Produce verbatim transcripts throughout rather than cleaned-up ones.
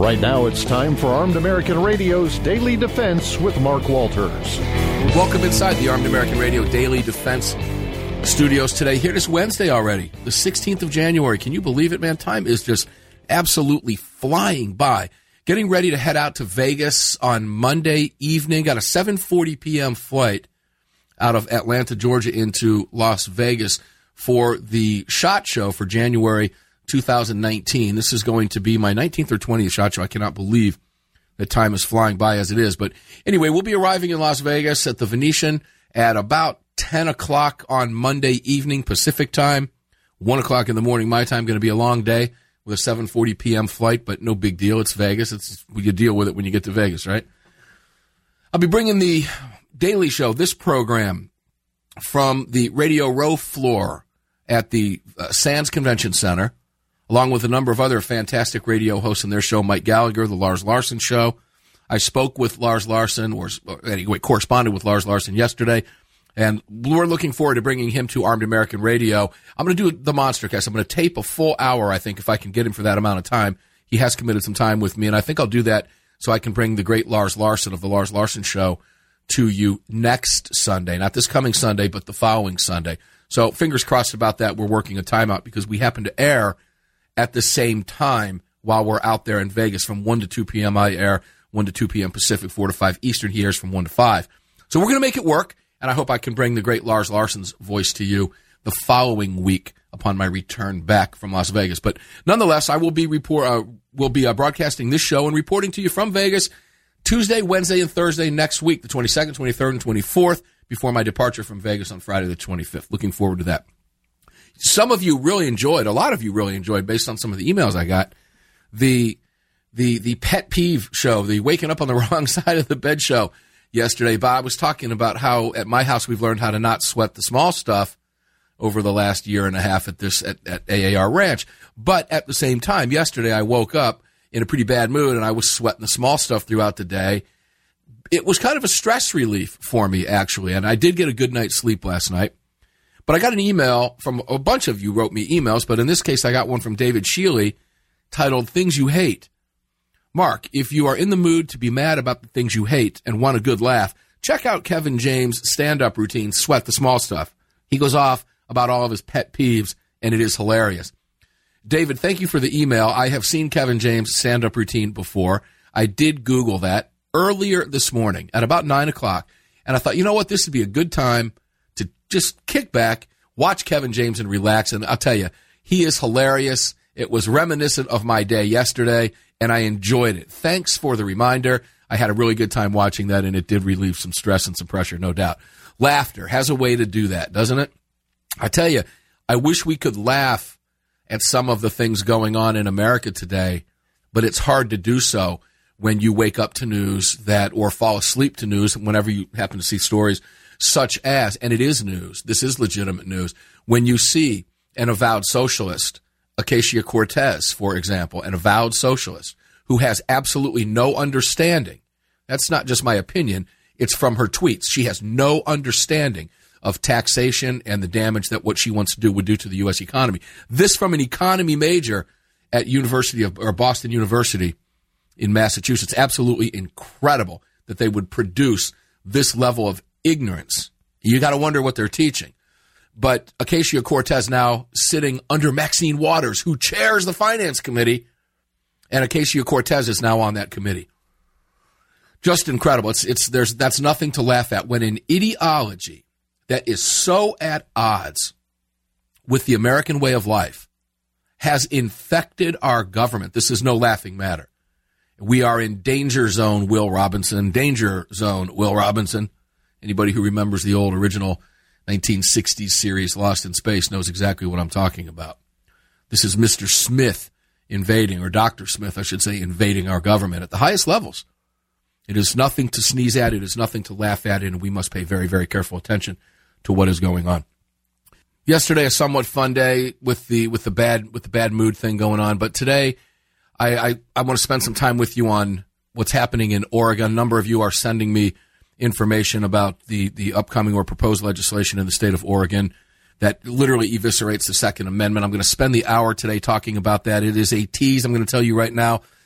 Right now, it's time for Armed American Radio's Daily Defense with Mark Walters. Welcome inside the Armed American Radio Daily Defense studios today. Here it is Wednesday already, the sixteenth of January. Can you believe it, man? Time is just absolutely flying by. Getting ready to head out to Vegas on Monday evening. Got a seven forty p.m. flight out of Atlanta, Georgia into Las Vegas for the SHOT Show for January two thousand nineteen. This is going to be my nineteenth or twentieth SHOT Show. I cannot believe that time is flying by as it is. But anyway, we'll be arriving in Las Vegas at the Venetian at about ten o'clock on Monday evening Pacific time, one o'clock in the morning my time. Going to be a long day with a seven forty p.m. flight, but no big deal. It's Vegas. It's you deal with it when you get to Vegas, right? I'll be bringing the Daily Show, this program, from the Radio Row floor at the uh, Sands Convention Center, along with a number of other fantastic radio hosts in their show, Mike Gallagher, the Lars Larson Show. I spoke with Lars Larson, or, or anyway, corresponded with Lars Larson yesterday, and we're looking forward to bringing him to Armed American Radio. I'm going to do the Monster Cast. I'm going to tape a full hour, I think, if I can get him for that amount of time. He has committed some time with me, and I think I'll do that so I can bring the great Lars Larson of the Lars Larson Show to you next Sunday. Not this coming Sunday, but the following Sunday. So fingers crossed about that. We're working a timeout because we happen to air at the same time while we're out there in Vegas. From one to two p.m. I air, one to two p.m. Pacific, four to five Eastern. He airs from one to five. So we're going to make it work, and I hope I can bring the great Lars Larson's voice to you the following week upon my return back from Las Vegas. But nonetheless, I will be report uh, will be uh, broadcasting this show and reporting to you from Vegas Tuesday, Wednesday, and Thursday next week, the twenty-second, twenty-third, and twenty-fourth, before my departure from Vegas on Friday the twenty-fifth. Looking forward to that. Some of you really enjoyed, a lot of you really enjoyed, based on some of the emails I got, the the the pet peeve show, the waking up on the wrong side of the bed show yesterday. Bob was talking about how at my house we've learned how to not sweat the small stuff over the last year and a half at this at, at A A R Ranch. But at the same time, yesterday I woke up in a pretty bad mood and I was sweating the small stuff throughout the day. It was kind of a stress relief for me, actually, and I did get a good night's sleep last night. But I got an email from a bunch of you wrote me emails, but in this case I got one from David Shealy titled Things You Hate. Mark, if you are in the mood to be mad about the things you hate and want a good laugh, check out Kevin James' stand-up routine, Sweat the Small Stuff. He goes off about all of his pet peeves, and it is hilarious. David, thank you for the email. I have seen Kevin James' stand-up routine before. I did Google that earlier this morning at about nine o'clock, and I thought, you know what, this would be a good time to just kick back, watch Kevin James, and relax. And I'll tell you, he is hilarious. It was reminiscent of my day yesterday, and I enjoyed it. Thanks for the reminder. I had a really good time watching that, and it did relieve some stress and some pressure, no doubt. Laughter has a way to do that, doesn't it? I tell you, I wish we could laugh at some of the things going on in America today, but it's hard to do so when you wake up to news that, or fall asleep to news whenever you happen to see stories such as, and it is news, this is legitimate news, when you see an avowed socialist, Ocasio-Cortez, for example, an avowed socialist who has absolutely no understanding. That's not just my opinion. It's from her tweets. She has no understanding of taxation and the damage that what she wants to do would do to the U S economy. This from an economy major at University of, or Boston University in Massachusetts. Absolutely incredible that they would produce this level of ignorance. You got to wonder what they're teaching. But Ocasio-Cortez now sitting under Maxine Waters, who chairs the Finance Committee, and Ocasio-Cortez is now on that committee. Just incredible. It's it's there's that's nothing to laugh at when an ideology that is so at odds with the American way of life has infected our government. This is no laughing matter. We are in danger zone, Will Robinson. Danger zone, Will Robinson. Anybody who remembers the old original nineteen sixties series Lost in Space knows exactly what I'm talking about. This is Mister Smith invading, or Doctor Smith, I should say, invading our government at the highest levels. It is nothing to sneeze at. It is nothing to laugh at, and we must pay very, very careful attention to what is going on. Yesterday, a somewhat fun day with the with the bad with the bad mood thing going on, but today, I I, I want to spend some time with you on what's happening in Oregon. A number of you are sending me information about the, the upcoming or proposed legislation in the state of Oregon that literally eviscerates the Second Amendment. I'm going to spend the hour today talking about that. It is a tease. I'm going to tell you right now,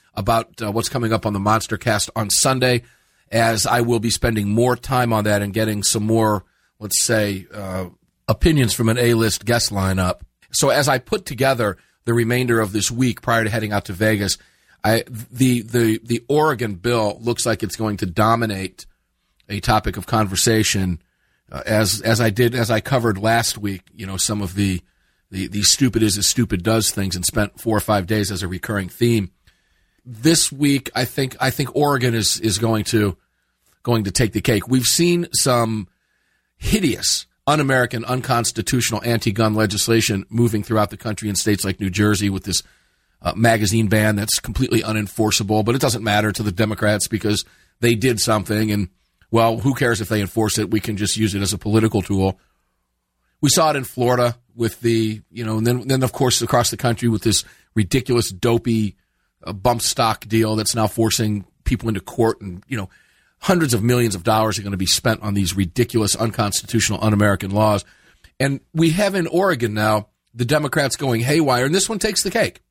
about uh, what's coming up on the Monster Cast on Sunday, as I will be spending more time on that and getting some more, let's say, uh, opinions from an A-list guest lineup. So as I put together the remainder of this week prior to heading out to Vegas, I, the, the, the Oregon bill looks like it's going to dominate a topic of conversation, uh, as as I did, as I covered last week, you know, some of the, the, the stupid is as stupid does things, and spent four or five days as a recurring theme. This week, I think I think Oregon is, is going to going to take the cake. We've seen some hideous, un-American, unconstitutional anti-gun legislation moving throughout the country in states like New Jersey with this uh, magazine ban that's completely unenforceable, but it doesn't matter to the Democrats because they did something, and, well, who cares if they enforce it? We can just use it as a political tool. We saw it in Florida with the, you know, and then, then of course, across the country with this ridiculous, dopey uh, bump stock deal that's now forcing people into court, and, you know, hundreds of millions of dollars are going to be spent on these ridiculous, unconstitutional, un-American laws. And we have in Oregon now the Democrats going haywire, and this one takes the cake.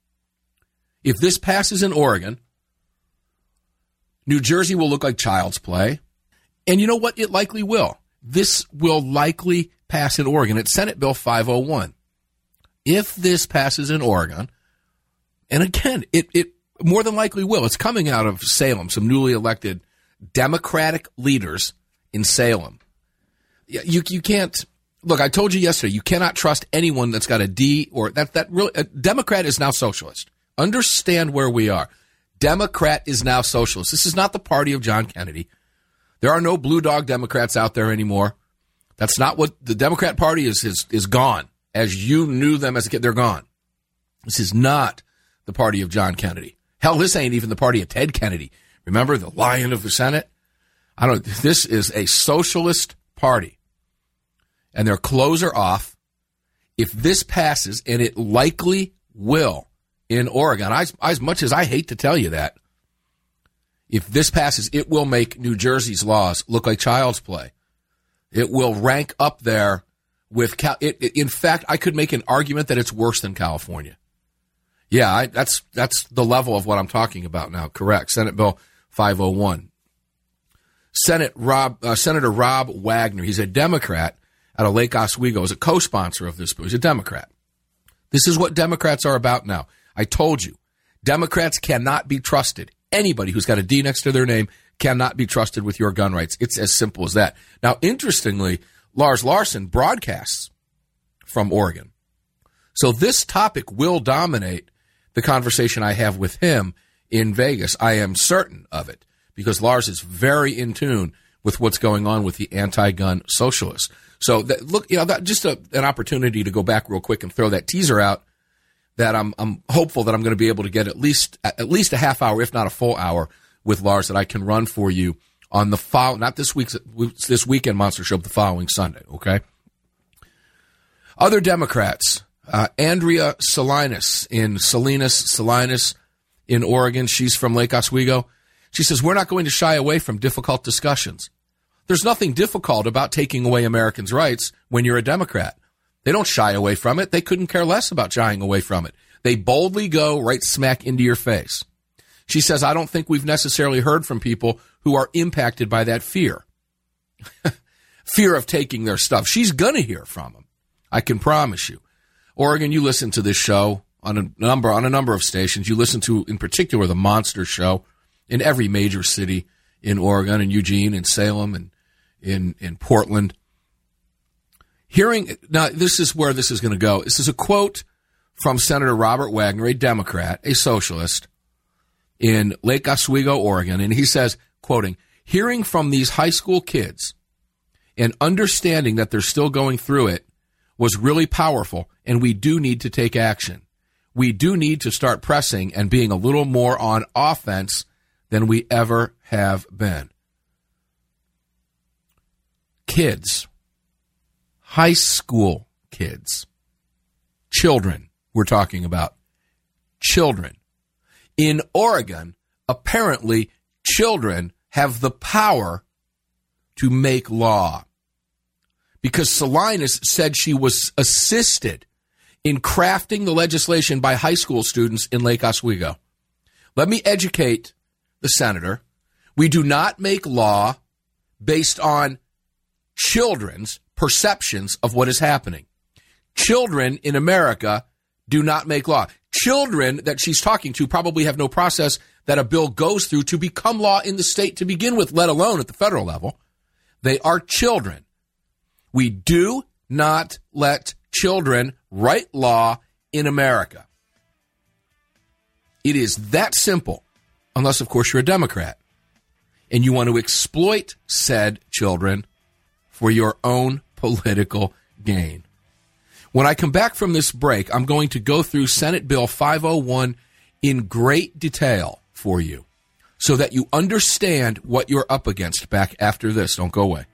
If this passes in Oregon, New Jersey will look like child's play. And you know what? It likely will. This will likely pass in Oregon. It's Senate Bill five oh one. If this passes in Oregon, and again, it, it more than likely will. It's coming out of Salem, some newly elected Democratic leaders in Salem. You you can't look. I told you yesterday. You cannot trust anyone that's got a D or that that really. A Democrat is now socialist. Understand where we are. Democrat is now socialist. This is not the party of John Kennedy. There are no blue dog Democrats out there anymore. That's not what the Democrat Party is. Is is gone as you knew them as a kid. They're gone. This is not the party of John Kennedy. Hell, this ain't even the party of Ted Kennedy. Remember the Lion of the Senate? I don't. This is a socialist party, and their clothes are off. If this passes, and it likely will in Oregon, I, as much as I hate to tell you that, if this passes, it will make New Jersey's laws look like child's play. It will rank up there with. Cal- it, it, in fact, I could make an argument that it's worse than California. Yeah, I, that's that's the level of what I'm talking about now. Correct, Senate Bill five oh one. Senate Rob, uh, Senator Rob Wagner, he's a Democrat out of Lake Oswego, is a co-sponsor of this bill. He's a Democrat. This is what Democrats are about now. I told you, Democrats cannot be trusted. Anybody who's got a D next to their name cannot be trusted with your gun rights. It's as simple as that. Now, interestingly, Lars Larson broadcasts from Oregon. So this topic will dominate the conversation I have with him in Vegas. I am certain of it because Lars is very in tune with what's going on with the anti-gun socialists. So that, look, you know, that just a, an opportunity to go back real quick and throw that teaser out that I'm, I'm hopeful that I'm going to be able to get at least, at least a half hour, if not a full hour with Lars that I can run for you on the follow, not this week's, this weekend Monster Show, but the following Sunday. Okay. Other Democrats, uh, Andrea Salinas in Salinas, Salinas in Oregon. She's from Lake Oswego. She says, we're not going to shy away from difficult discussions. There's nothing difficult about taking away Americans' rights when you're a Democrat. They don't shy away from it. They couldn't care less about shying away from it. They boldly go right smack into your face. She says, I don't think we've necessarily heard from people who are impacted by that fear. Fear of taking their stuff. She's going to hear from them. I can promise you. Oregon, you listen to this show on a number on a number of stations. You listen to, in particular, the Monster Show in every major city in Oregon, in Eugene, in Salem, and in, in Portland. Hearing, now this is where this is going to go. This is a quote from Senator Robert Wagner, a Democrat, a socialist, in Lake Oswego, Oregon, and he says, quoting, hearing from these high school kids and understanding that they're still going through it was really powerful, and we do need to take action. We do need to start pressing and being a little more on offense than we ever have been. Kids, high school kids, children, we're talking about children. In Oregon, apparently, children have the power to make law. Because Salinas said she was assisted in crafting the legislation by high school students in Lake Oswego. Let me educate the senator. We do not make law based on children's perceptions of what is happening. Children in America do not make law. Children that she's talking to probably have no process that a bill goes through to become law in the state to begin with, let alone at the federal level. They are children. We do not let children write law in America. It is that simple, unless, of course, you're a Democrat and you want to exploit said children for your own political gain. When I come back from this break, I'm going to go through Senate Bill five oh one in great detail for you so that you understand what you're up against. Back after this. Don't go away.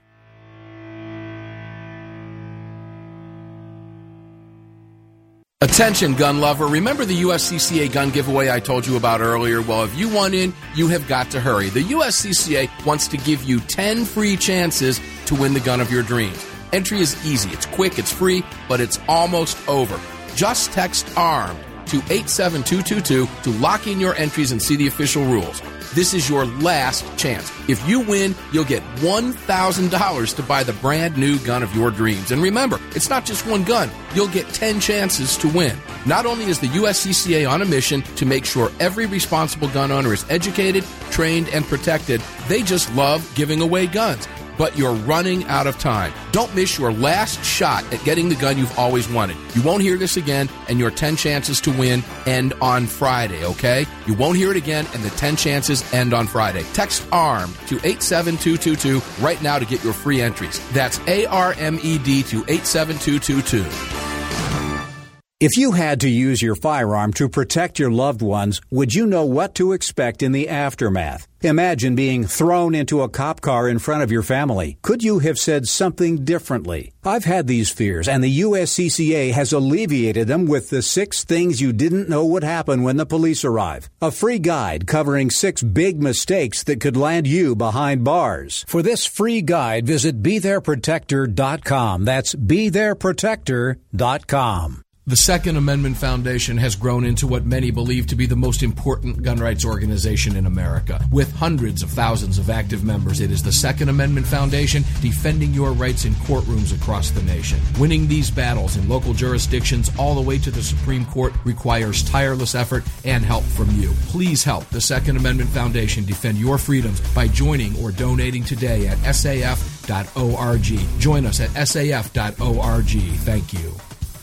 Attention, gun lover. Remember the U S C C A gun giveaway I told you about earlier? Well, if you want in, you have got to hurry. The U S C C A wants to give you ten free chances to win the gun of your dreams. Entry is easy. It's quick, it's free, but it's almost over. Just text ARMED to eight seven two two two to lock in your entries and see the official rules. This is your last chance. If you win, you'll get one thousand dollars to buy the brand new gun of your dreams. And remember, it's not just one gun. You'll get ten chances to win. Not only is the U S C C A on a mission to make sure every responsible gun owner is educated, trained, and protected, they just love giving away guns. But you're running out of time. Don't miss your last shot at getting the gun you've always wanted. You won't hear this again, and your ten chances to win end on Friday, okay? You won't hear it again, and the ten chances end on Friday. Text ARMED to eight seven two two two right now to get your free entries. That's A R M E D to eight seven two two two. If you had to use your firearm to protect your loved ones, would you know what to expect in the aftermath? Imagine being thrown into a cop car in front of your family. Could you have said something differently? I've had these fears, and the U S C C A has alleviated them with the six things you didn't know would happen when the police arrive. A free guide covering six big mistakes that could land you behind bars. For this free guide, visit be there protector dot com. That's be there protector dot com. The Second Amendment Foundation has grown into what many believe to be the most important gun rights organization in America. With hundreds of thousands of active members, it is the Second Amendment Foundation defending your rights in courtrooms across the nation. Winning these battles in local jurisdictions all the way to the Supreme Court requires tireless effort and help from you. Please help the Second Amendment Foundation defend your freedoms by joining or donating today at S A F dot org. Join us at S A F dot org. Thank you.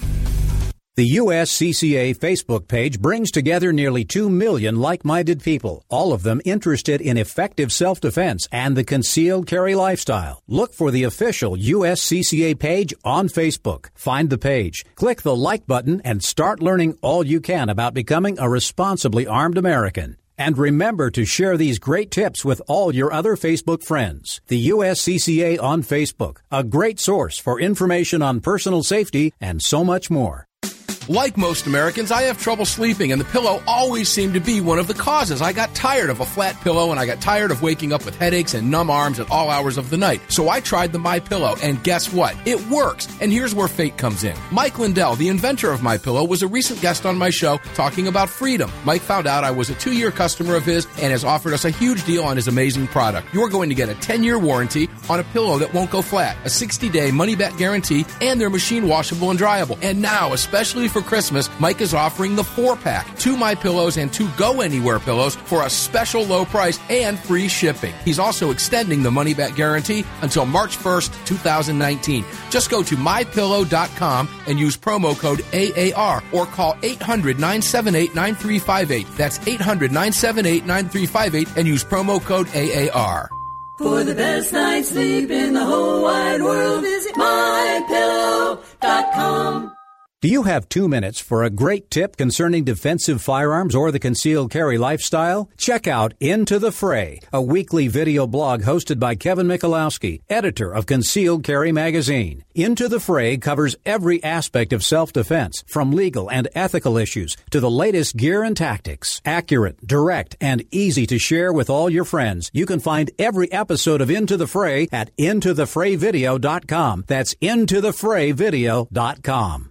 The U S C C A Facebook page brings together nearly two million like-minded people, all of them interested in effective self-defense and the concealed carry lifestyle. Look for the official U S C C A page on Facebook. Find the page, click the like button, and start learning all you can about becoming a responsibly armed American. And remember to share these great tips with all your other Facebook friends. The U S C C A on Facebook, a great source for information on personal safety and so much more. Like most Americans, I have trouble sleeping, and the pillow always seemed to be one of the causes. I got tired of a flat pillow, and I got tired of waking up with headaches and numb arms at all hours of the night. So I tried the MyPillow, and guess what? It works. And here's where fate comes in. Mike Lindell, the inventor of MyPillow, was a recent guest on my show talking about freedom. Mike found out I was a two-year customer of his and has offered us a huge deal on his amazing product. You're going to get a ten-year warranty on a pillow that won't go flat, a sixty-day money-back guarantee, and they're machine washable and dryable. And now, especially for Christmas, Mike is offering the four-pack, two My Pillows and two Go Anywhere pillows for a special low price and free shipping. He's also extending the money-back guarantee until March first, twenty nineteen. Just go to my pillow dot com and use promo code A A R or call eight hundred, nine seven eight, nine three five eight. That's eight hundred, nine seven eight, nine three five eight and use promo code A A R. For the best night's sleep in the whole wide world, visit my pillow dot com. Do you have two minutes for a great tip concerning defensive firearms or the concealed carry lifestyle? Check out Into the Fray, a weekly video blog hosted by Kevin Michalowski, editor of Concealed Carry magazine. Into the Fray covers every aspect of self-defense, from legal and ethical issues to the latest gear and tactics. Accurate, direct, and easy to share with all your friends. You can find every episode of Into the Fray at into the fray video dot com. That's into the fray video dot com.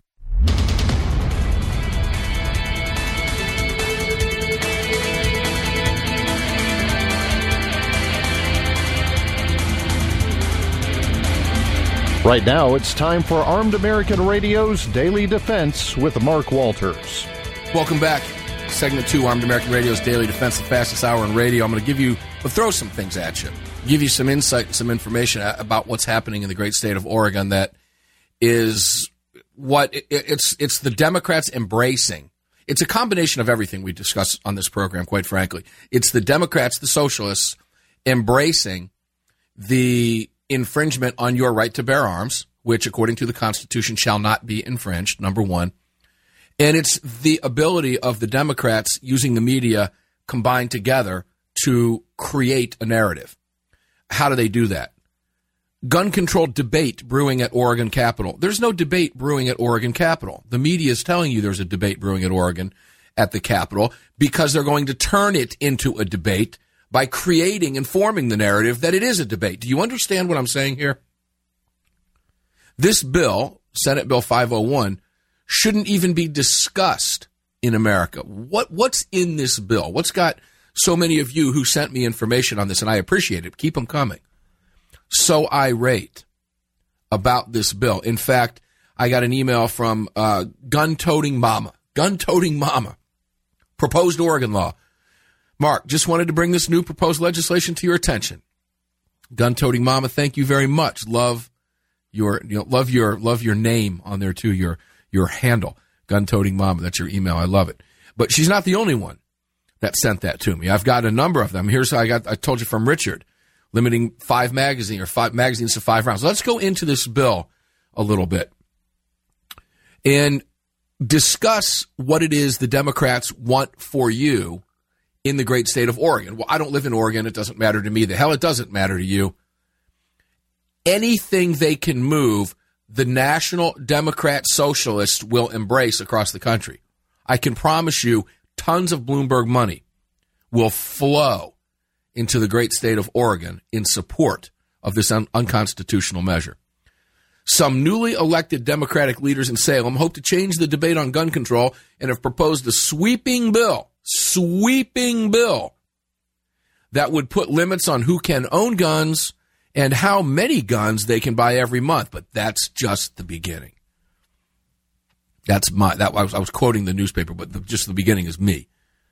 Right now, it's time for Armed American Radio's Daily Defense with Mark Walters. Welcome back. Segment two, Armed American Radio's Daily Defense, the fastest hour in radio. I'm going to give you, I'll throw some things at you, give you some insight and some information about what's happening in the great state of Oregon that is what it, it's it's the Democrats embracing. It's a combination of everything we discuss on this program, quite frankly. It's the Democrats, the socialists, embracing the infringement on your right to bear arms, which, according to the Constitution, shall not be infringed, number one. And it's the ability of the Democrats using the media combined together to create a narrative. How do they do that? Gun control debate brewing at Oregon Capitol. There's no debate brewing at Oregon Capitol. The media is telling you there's a debate brewing at Oregon at the Capitol because they're going to turn it into a debate by creating and forming the narrative that it is a debate. Do you understand what I'm saying here? This bill, Senate Bill five oh one, shouldn't even be discussed in America. What what's in this bill? What's got so many of you who sent me information on this, and I appreciate it, keep them coming, so irate about this bill. In fact, I got an email from uh, gun-toting mama, gun-toting mama, proposed Oregon law. Mark, just wanted to bring this new proposed legislation to your attention. Gun-toting mama, thank you very much. Love your, you know, love your, love your name on there too. Your, your handle, gun-toting mama. That's your email. I love it. But she's not the only one that sent that to me. I've got a number of them. Here's how I got. I told you from Richard, limiting five magazine or five magazines to five rounds. Let's go into this bill a little bit and discuss what it is the Democrats want for you in the great state of Oregon. Well, I don't live in Oregon. It doesn't matter to me. The hell it doesn't matter to you. Anything they can move, the National Democrat Socialists will embrace across the country. I can promise you tons of Bloomberg money will flow into the great state of Oregon in support of this un- unconstitutional measure. Some newly elected Democratic leaders in Salem hope to change the debate on gun control and have proposed a sweeping bill, sweeping bill that would put limits on who can own guns and how many guns they can buy every month. But that's just the beginning. That's my, that I was, I was quoting the newspaper, but the, just the beginning is me.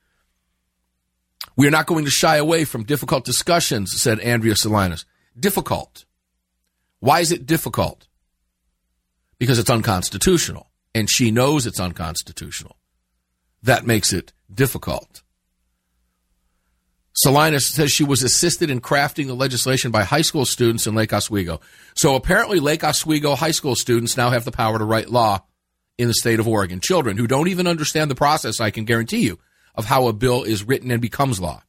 We are not going to shy away from difficult discussions, said Andrea Salinas. Difficult. Why is it difficult? Because it's unconstitutional, and she knows it's unconstitutional. That makes it difficult. Salinas says she was assisted in crafting the legislation by high school students in Lake Oswego. So apparently Lake Oswego high school students now have the power to write law in the state of Oregon. Children who don't even understand the process, I can guarantee you, of how a bill is written and becomes law.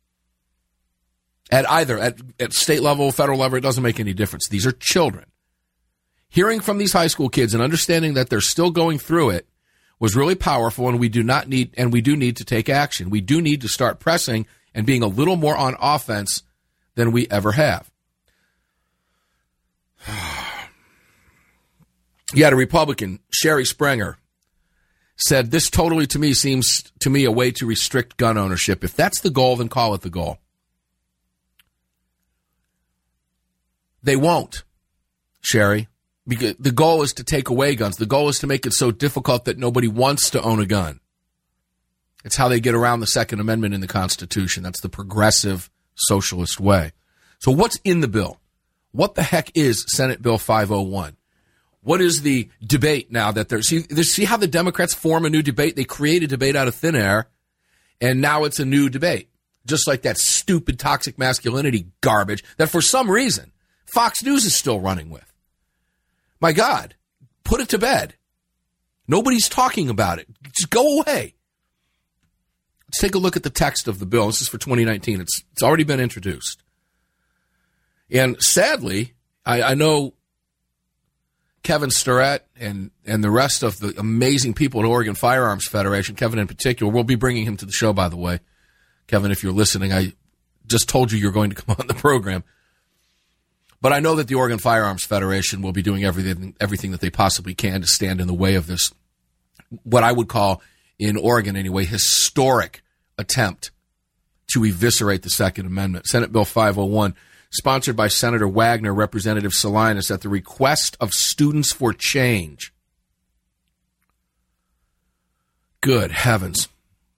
At either, at, at state level, federal level, it doesn't make any difference. These are children. Hearing from these high school kids and understanding that they're still going through it was really powerful, and we do not need, and we do need to take action. We do need to start pressing and being a little more on offense than we ever have. You had a Republican, Sherry Springer, said, this totally to me seems to me a way to restrict gun ownership. If that's the goal, then call it the goal. They won't, Sherry, because the goal is to take away guns. The goal is to make it so difficult that nobody wants to own a gun. It's how they get around the Second Amendment in the Constitution. That's the progressive socialist way. So what's in the bill? What the heck is Senate Bill five oh one? What is the debate now that they're, see, see how the Democrats form a new debate? They create a debate out of thin air, and now it's a new debate. Just like that stupid toxic masculinity garbage that for some reason Fox News is still running with. My God, put it to bed. Nobody's talking about it. Just go away. Let's take a look at the text of the bill. This is for twenty nineteen. It's it's already been introduced. And sadly, I, I know Kevin Starrett and, and the rest of the amazing people at Oregon Firearms Federation, Kevin in particular, we'll be bringing him to the show, by the way. Kevin, if you're listening, I just told you you're going to come on the program. But I know that the Oregon Firearms Federation will be doing everything everything that they possibly can to stand in the way of this, what I would call, in Oregon anyway, historic attempt to eviscerate the Second Amendment. Senate Bill five oh one sponsored by Senator Wagner, Representative Salinas, at the request of Students for Change. Good heavens.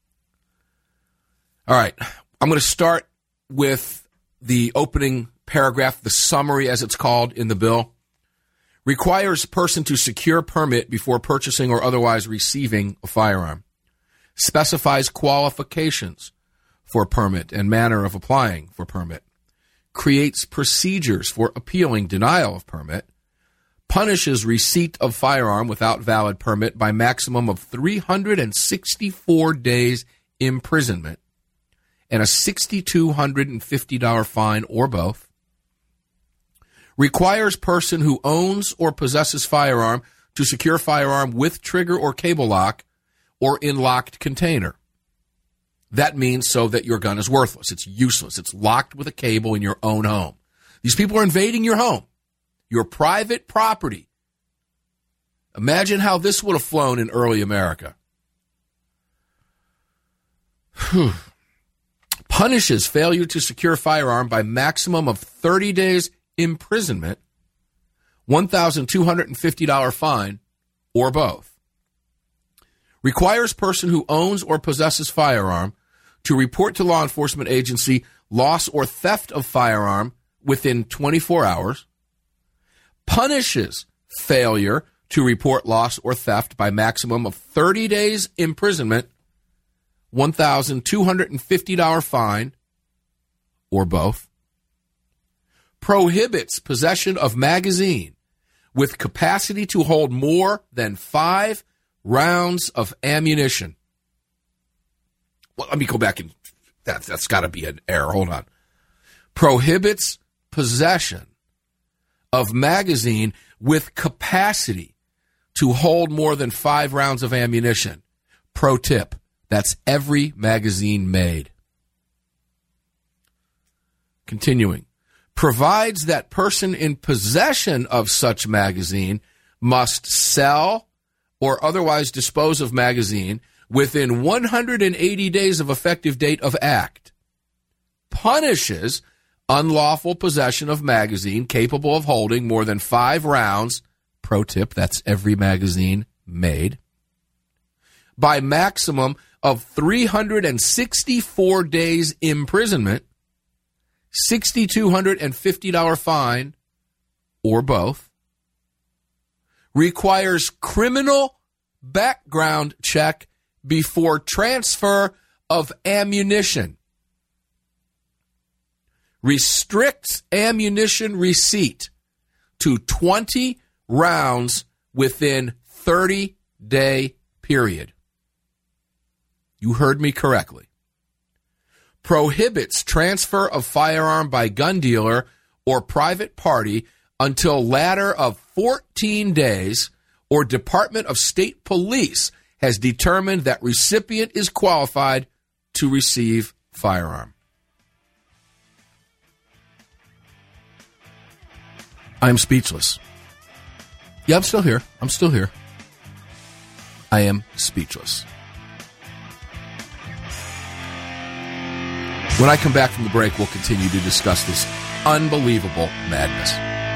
All right, I'm going to start with the opening paragraph, the summary as it's called in the bill. Requires person to secure permit before purchasing or otherwise receiving a firearm. Specifies qualifications for permit and manner of applying for permit. Creates procedures for appealing denial of permit. Punishes receipt of firearm without valid permit by maximum of three hundred sixty-four days imprisonment and a six thousand two hundred fifty dollars fine or both. Requires person who owns or possesses firearm to secure firearm with trigger or cable lock or in locked container. That means so that your gun is worthless. It's useless. It's locked with a cable in your own home. These people are invading your home, your private property. Imagine how this would have flown in early America. Whew. Punishes failure to secure firearm by maximum of thirty days imprisonment, one thousand two hundred fifty dollars fine, or both. Requires person who owns or possesses firearm to report to law enforcement agency loss or theft of firearm within twenty-four hours. Punishes failure to report loss or theft by maximum of thirty days imprisonment, one thousand two hundred fifty dollars fine, or both. Prohibits possession of magazine with capacity to hold more than five rounds of ammunition. Well, let me go back and that, that's got to be an error. Hold on. Prohibits possession of magazine with capacity to hold more than five rounds of ammunition. Pro tip, that's every magazine made. Continuing. Provides that person in possession of such magazine must sell or otherwise dispose of magazine within one hundred eighty days of effective date of act. Punishes unlawful possession of magazine capable of holding more than five rounds, pro tip, that's every magazine made, by maximum of three hundred sixty-four days imprisonment, six thousand two hundred fifty dollars fine, or both. Requires criminal background check before transfer of ammunition. Restricts ammunition receipt to twenty rounds within thirty-day period. You heard me correctly. Prohibits transfer of firearm by gun dealer or private party until latter of fourteen days or Department of State Police has determined that recipient is qualified to receive firearm. I'm speechless. Yeah, I'm still here. I'm still here. I am speechless. When I come back from the break, we'll continue to discuss this unbelievable madness.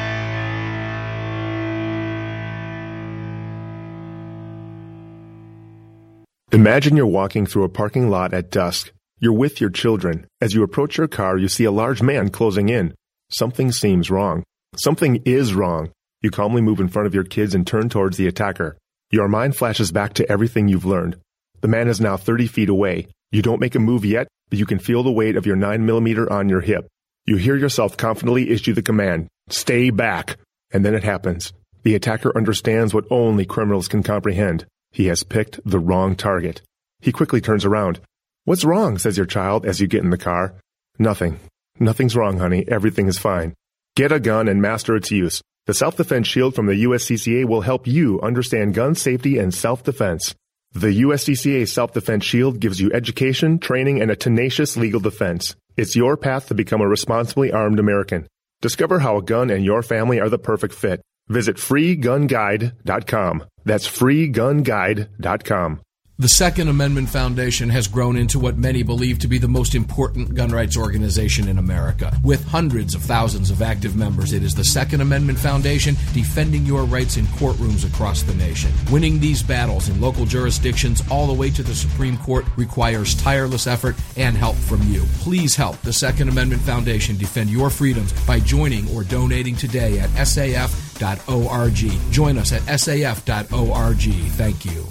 Imagine you're walking through a parking lot at dusk. You're with your children. As you approach your car, you see a large man closing in. Something seems wrong. Something is wrong. You calmly move in front of your kids and turn towards the attacker. Your mind flashes back to everything you've learned. The man is now thirty feet away. You don't make a move yet, but you can feel the weight of your nine millimeter on your hip. You hear yourself confidently issue the command, "Stay back." And then it happens. The attacker understands what only criminals can comprehend. He has picked the wrong target. He quickly turns around. "What's wrong?" says your child as you get in the car. "Nothing. Nothing's wrong, honey. Everything is fine." Get a gun and master its use. The Self-Defense Shield from the U S C C A will help you understand gun safety and self-defense. The U S C C A Self-Defense Shield gives you education, training, and a tenacious legal defense. It's your path to become a responsibly armed American. Discover how a gun and your family are the perfect fit. Visit free gun guide dot com. That's free gun guide dot com. The Second Amendment Foundation has grown into what many believe to be the most important gun rights organization in America. With hundreds of thousands of active members, it is the Second Amendment Foundation defending your rights in courtrooms across the nation. Winning these battles in local jurisdictions all the way to the Supreme Court requires tireless effort and help from you. Please help the Second Amendment Foundation defend your freedoms by joining or donating today at S A F dot org. Join us at S A F dot org. Thank you.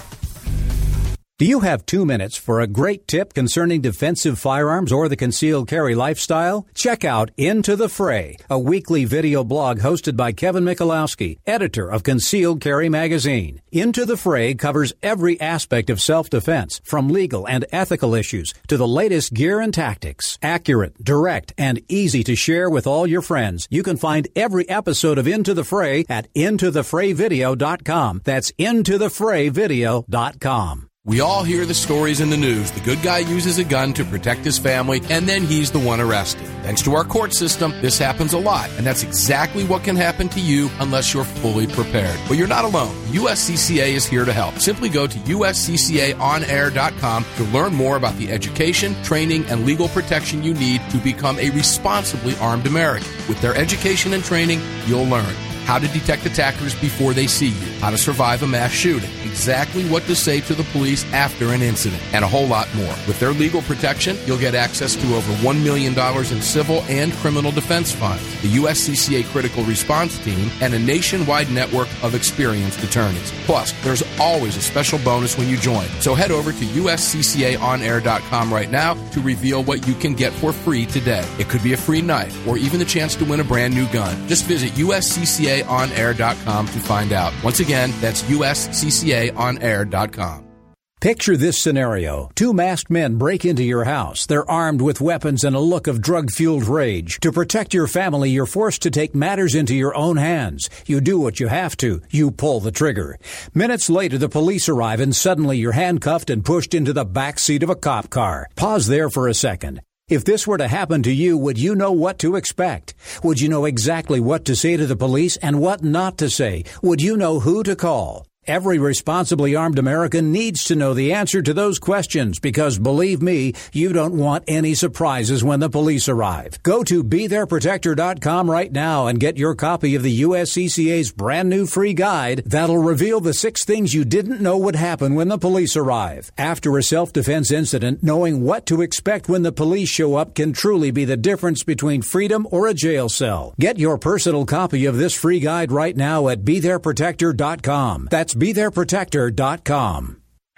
Do you have two minutes for a great tip concerning defensive firearms or the concealed carry lifestyle? Check out Into the Fray, a weekly video blog hosted by Kevin Michalowski, editor of Concealed Carry magazine. Into the Fray covers every aspect of self-defense, from legal and ethical issues to the latest gear and tactics. Accurate, direct, and easy to share with all your friends. You can find every episode of Into the Fray at into the fray video dot com. That's into the fray video dot com. We all hear the stories in the news. The good guy uses a gun to protect his family, and then he's the one arrested. Thanks to our court system, this happens a lot, and that's exactly what can happen to you unless you're fully prepared. But you're not alone. U S C C A is here to help. Simply go to U S C C A on air dot com to learn more about the education, training, and legal protection you need to become a responsibly armed American. With their education and training, you'll learn how to detect attackers before they see you, how to survive a mass shooting, exactly what to say to the police after an incident, and a whole lot more. With their legal protection, you'll get access to over one million dollars in civil and criminal defense funds, the U S C C A Critical Response Team, and a nationwide network of experienced attorneys. Plus, there's always a special bonus when you join. So head over to U S C C A on air dot com right now to reveal what you can get for free today. It could be a free knife or even the chance to win a brand new gun. Just visit U S C C A on air dot com to find out. Once again, that's U S C C A on air dot com. Picture this scenario. Two masked men break into your house. They're armed with weapons and a look of drug-fueled rage. To protect your family, you're forced to take matters into your own hands. You do what you have to. You pull the trigger. Minutes later, the police arrive and suddenly you're handcuffed and pushed into the back seat of a cop car. Pause there for a second. If this were to happen to you, would you know what to expect? Would you know exactly what to say to the police and what not to say? Would you know who to call? Every responsibly armed American needs to know the answer to those questions because, believe me, you don't want any surprises when the police arrive. Go to be there protector dot com right now and get your copy of the U S C C A's brand new free guide that'll reveal the six things you didn't know would happen when the police arrive. After a self-defense incident, knowing what to expect when the police show up can truly be the difference between freedom or a jail cell. Get your personal copy of this free guide right now at be there protector dot com. That's be there protector dot com.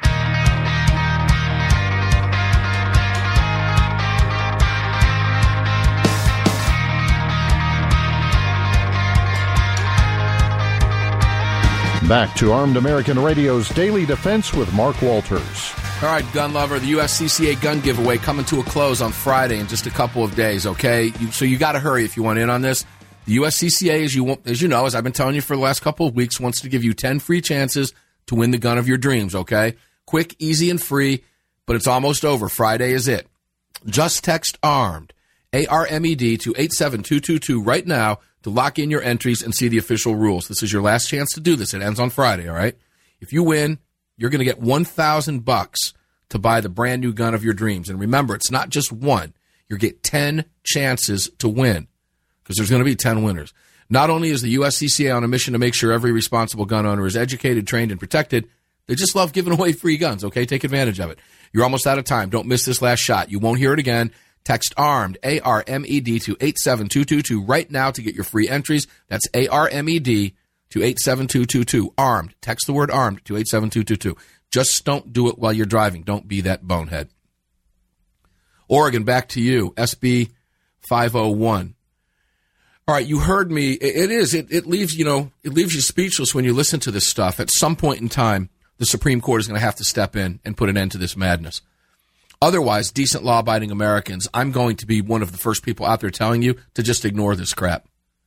Back to Armed American Radio's Daily Defense with Mark Walters. All right, gun lover, the U S C C A gun giveaway coming to a close on Friday in just a couple of days, okay? You, so you got to hurry if you want in on this. The U S C C A, as you as you know, as I've been telling you for the last couple of weeks, wants to give you ten free chances to win the gun of your dreams, okay? Quick, easy, and free, but it's almost over. Friday is it. Just text ARMED, A R M E D, to eight seven two two two right now to lock in your entries and see the official rules. This is your last chance to do this. It ends on Friday, all right? If you win, you're going to get one thousand bucks to buy the brand new gun of your dreams. And remember, it's not just one. You get ten chances to win because there's going to be ten winners. Not only is the U S C C A on a mission to make sure every responsible gun owner is educated, trained, and protected, they just love giving away free guns, okay? Take advantage of it. You're almost out of time. Don't miss this last shot. You won't hear it again. Text ARMED, A R M E D, to eight seven two two two right now to get your free entries. That's A R M E D to eight seven two two two. ARMED. Text the word ARMED to eight seven two two two. Just don't do it while you're driving. Don't be that bonehead. Oregon, back to you. S B five oh one. All right, you heard me. It is. It, it leaves, you know, it leaves you speechless when you listen to this stuff. At some point in time, the Supreme Court is going to have to step in and put an end to this madness. Otherwise, decent law-abiding Americans, I'm going to be one of the first people out there telling you to just ignore this crap.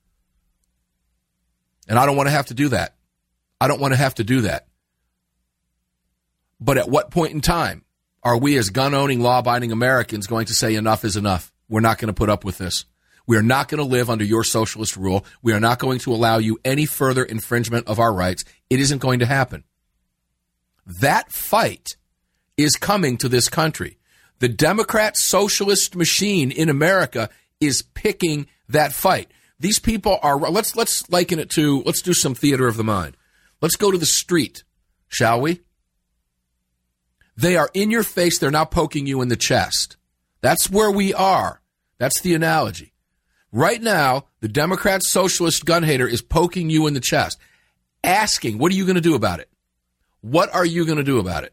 And I don't want to have to do that. I don't want to have to do that. But at what point in time are we as gun-owning, law-abiding Americans going to say enough is enough? We're not going to put up with this. We are not going to live under your socialist rule. We are not going to allow you any further infringement of our rights. It isn't going to happen. That fight is coming to this country. The Democrat socialist machine in America is picking that fight. These people are, let's let's liken it to, let's do some theater of the mind. Let's go to the street, shall we? They are in your face. They're now poking you in the chest. That's where we are. That's the analogy. Right now, the Democrat socialist gun hater is poking you in the chest, asking, what are you going to do about it? What are you going to do about it?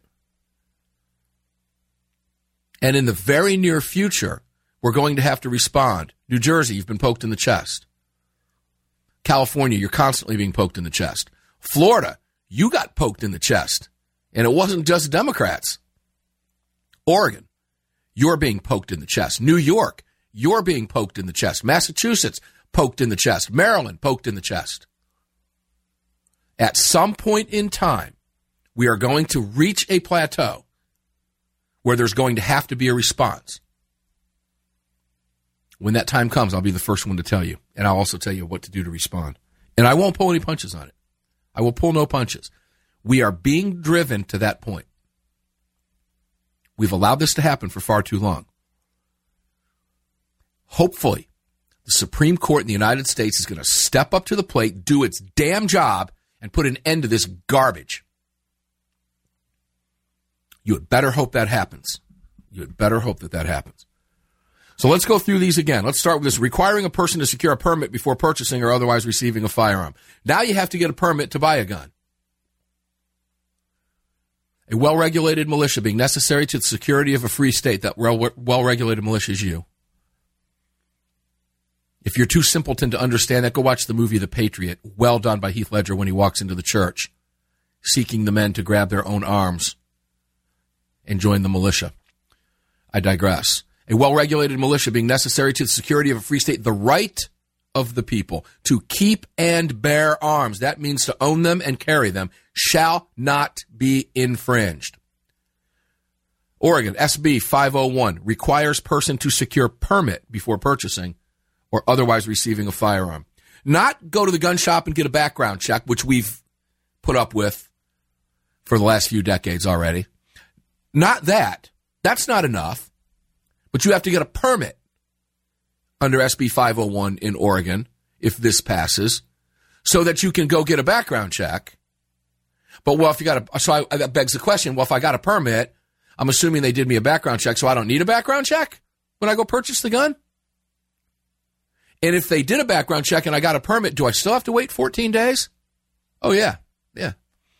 And in the very near future, we're going to have to respond. New Jersey, you've been poked in the chest. California, you're constantly being poked in the chest. Florida, you got poked in the chest. And it wasn't just Democrats. Oregon, you're being poked in the chest. New York, you're being poked in the chest. Massachusetts, poked in the chest. Maryland, poked in the chest. At some point in time, we are going to reach a plateau where there's going to have to be a response. When that time comes, I'll be the first one to tell you. And I'll also tell you what to do to respond. And I won't pull any punches on it. I will pull no punches. We are being driven to that point. We've allowed this to happen for far too long. Hopefully, the Supreme Court in the United States is going to step up to the plate, do its damn job, and put an end to this garbage. You had better hope that happens. You had better hope that that happens. So let's go through these again. Let's start with this. Requiring a person to secure a permit before purchasing or otherwise receiving a firearm. Now you have to get a permit to buy a gun. A well-regulated militia being necessary to the security of a free state. That well-regulated militia is you. If you're too simpleton to understand that, go watch the movie The Patriot. Well done by Heath Ledger when he walks into the church, seeking the men to grab their own arms and join the militia. I digress. A well-regulated militia being necessary to the security of a free state, the right of the people to keep and bear arms, that means to own them and carry them, shall not be infringed. Oregon, S B five oh one, requires person to secure permit before purchasing or otherwise receiving a firearm. Not go to the gun shop and get a background check, which we've put up with for the last few decades already. Not that. That's not enough. But you have to get a permit under S B five oh one in Oregon, if this passes, so that you can go get a background check. But, well, if you got a, so I, that begs the question, well, if I got a permit, I'm assuming they did me a background check, so I don't need a background check when I go purchase the gun? And if they did a background check and I got a permit, do I still have to wait fourteen days? Oh, yeah. Yeah.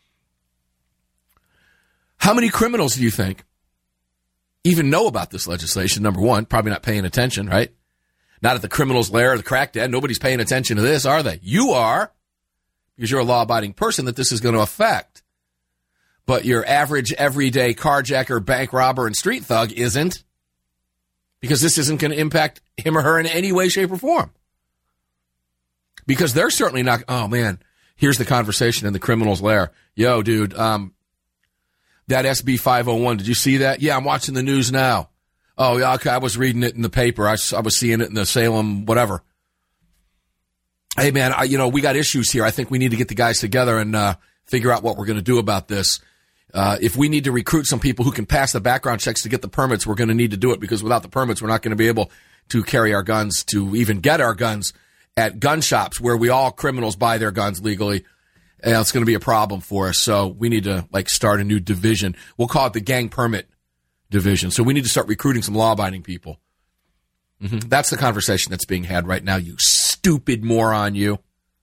How many criminals do you think even know about this legislation? Number one, probably not paying attention, right? Not at the criminal's lair or the crack den. Nobody's paying attention to this, are they? You are, because you're a law-abiding person that this is going to affect. But your average, everyday carjacker, bank robber, and street thug isn't, because this isn't going to impact him or her in any way, shape, or form. Because they're certainly not, oh, man, here's the conversation in the criminal's lair. Yo, dude, um, that S B five oh one, did you see that? Yeah, I'm watching the news now. Oh, yeah, okay, I was reading it in the paper. I, I was seeing it in the Salem, whatever. Hey, man, I, you know, we got issues here. I think we need to get the guys together and uh, figure out what we're going to do about this. Uh, if we need to recruit some people who can pass the background checks to get the permits, we're going to need to do it, because without the permits, we're not going to be able to carry our guns, to even get our guns at gun shops where we all criminals buy their guns legally. And it's going to be a problem for us. So we need to like start a new division. We'll call it the gang permit division. So we need to start recruiting some law-abiding people. Mm-hmm. That's the conversation that's being had right now, you stupid moron, you.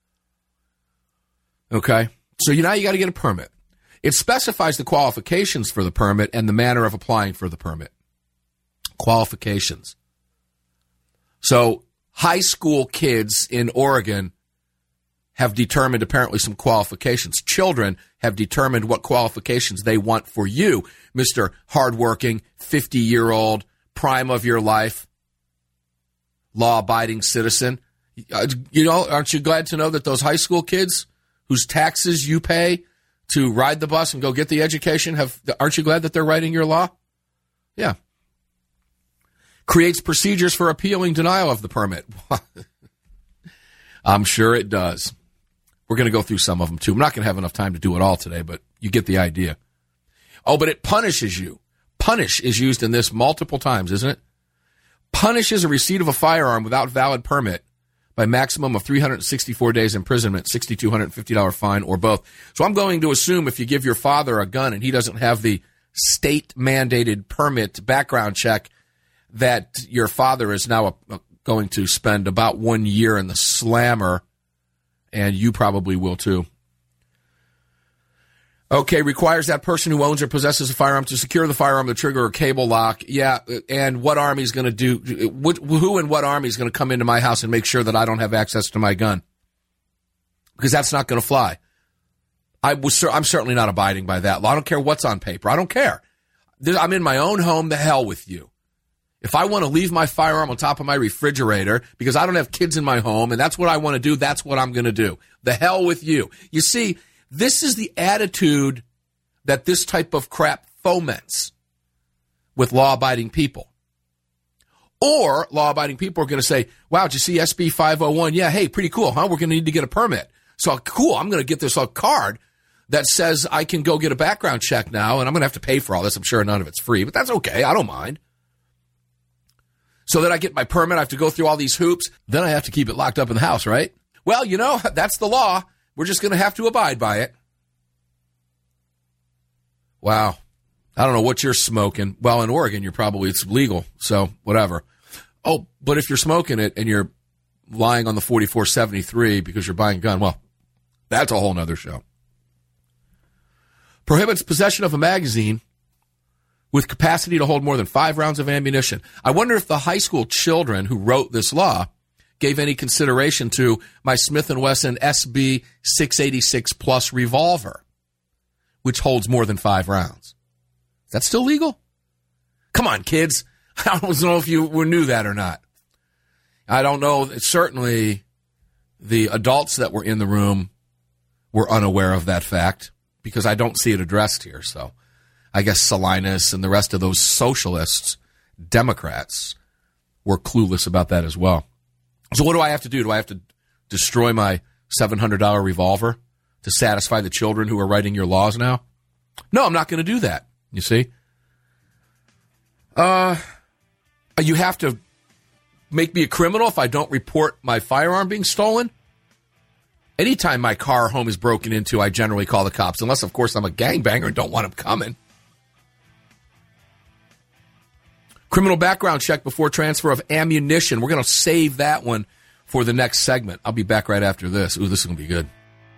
Okay? So you now you got to get a permit. It specifies the qualifications for the permit and the manner of applying for the permit. Qualifications. So high school kids in Oregon have determined apparently some qualifications. Children have determined what qualifications they want for you, Mister Hardworking, fifty-year-old, prime of your life, law-abiding citizen. You know, aren't you glad to know that those high school kids whose taxes you pay to ride the bus and go get the education, have? Aren't you glad that they're writing your law? Yeah. Creates procedures for appealing denial of the permit. I'm sure it does. We're going to go through some of them, too. I'm not going to have enough time to do it all today, but you get the idea. Oh, but it punishes you Punish is used in this multiple times, isn't it? Punishes a receipt of a firearm without valid permit by maximum of three hundred sixty-four days imprisonment, six thousand two hundred fifty dollars fine, or both. So I'm going to assume if you give your father a gun and he doesn't have the state-mandated permit background check, that your father is now a, a, going to spend about one year in the slammer, and you probably will too. Okay, requires that person who owns or possesses a firearm to secure the firearm, the trigger, or cable lock. Yeah, and what army's going to do, what, who and what army is going to come into my house and make sure that I don't have access to my gun? Because that's not going to fly. I was, I'm certainly not abiding by that law. I don't care what's on paper. I don't care. I'm in my own home. The hell with you. If I want to leave my firearm on top of my refrigerator because I don't have kids in my home and that's what I want to do, that's what I'm going to do. The hell with you. You see, this is the attitude that this type of crap foments with law-abiding people. Or law-abiding people are going to say, wow, did you see S B five oh one? Yeah, hey, pretty cool, huh? We're going to need to get a permit. So cool, I'm going to get this a card that says I can go get a background check now, and I'm going to have to pay for all this. I'm sure none of it's free, but that's okay. I don't mind. So that I get my permit, I have to go through all these hoops. Then I have to keep it locked up in the house, right? Well, you know, that's the law. We're just going to have to abide by it. Wow. I don't know what you're smoking. Well, in Oregon, you're probably, it's legal, so whatever. Oh, but if you're smoking it and you're lying on the forty-four seventy-three because you're buying a gun, well, that's a whole nother show. Prohibits possession of a magazine with capacity to hold more than five rounds of ammunition. I wonder if the high school children who wrote this law gave any consideration to my Smith and Wesson S B six eighty-six Plus revolver, which holds more than five rounds. Is that still legal? Come on, kids. I don't know if you knew that or not. I don't know. Certainly, the adults that were in the room were unaware of that fact because I don't see it addressed here. So I guess Salinas and the rest of those socialists, Democrats, were clueless about that as well. So what do I have to do? Do I have to destroy my seven hundred dollars revolver to satisfy the children who are writing your laws now? No, I'm not going to do that, you see. Uh, you have to make me a criminal if I don't report my firearm being stolen? Anytime my car or home is broken into, I generally call the cops, unless, of course, I'm a gangbanger and don't want them coming. Criminal background check before transfer of ammunition. We're going to save that one for the next segment. I'll be back right after this. Ooh, this is going to be good.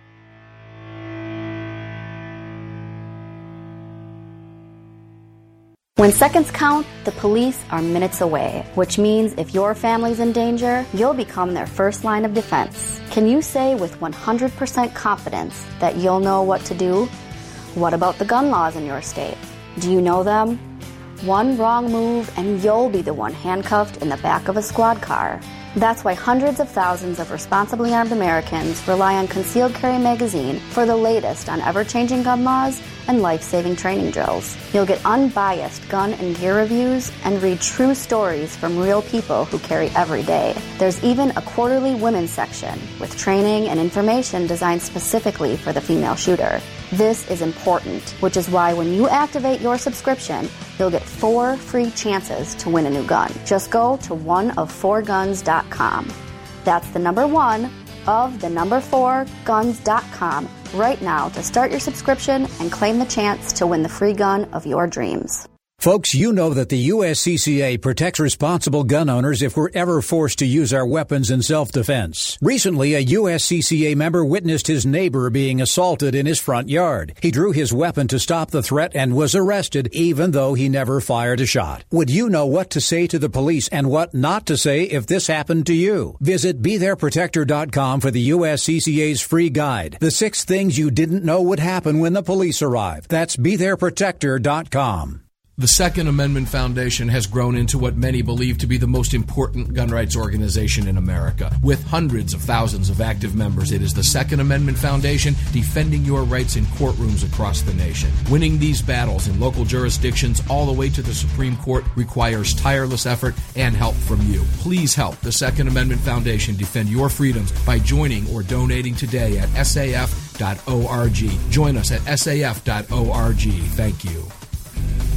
When seconds count, the police are minutes away, which means if your family's in danger, you'll become their first line of defense. Can you say with one hundred percent confidence that you'll know what to do? What about the gun laws in your state? Do you know them? One wrong move and you'll be the one handcuffed in the back of a squad car. That's why hundreds of thousands of responsibly armed Americans rely on Concealed Carry Magazine for the latest on ever-changing gun laws and life-saving training drills. You'll get unbiased gun and gear reviews and read true stories from real people who carry every day. There's even a quarterly women's section with training and information designed specifically for the female shooter. This is important, which is why when you activate your subscription, you'll get four free chances to win a new gun. Just go to one of four guns dot com. That's the number one of the number four guns dot com right now to start your subscription and claim the chance to win the free gun of your dreams. Folks, you know that the U S C C A protects responsible gun owners if we're ever forced to use our weapons in self-defense. Recently, a U S C C A member witnessed his neighbor being assaulted in his front yard. He drew his weapon to stop the threat and was arrested, even though he never fired a shot. Would you know what to say to the police and what not to say if this happened to you? Visit be there protector dot com for the U S C C A's free guide, The Six Things You Didn't Know Would Happen When the Police Arrive. That's be there protector dot com. The Second Amendment Foundation has grown into what many believe to be the most important gun rights organization in America. With hundreds of thousands of active members, it is the Second Amendment Foundation defending your rights in courtrooms across the nation. Winning these battles in local jurisdictions all the way to the Supreme Court requires tireless effort and help from you. Please help the Second Amendment Foundation defend your freedoms by joining or donating today at S A F dot org. Join us at S A F dot org. Thank you.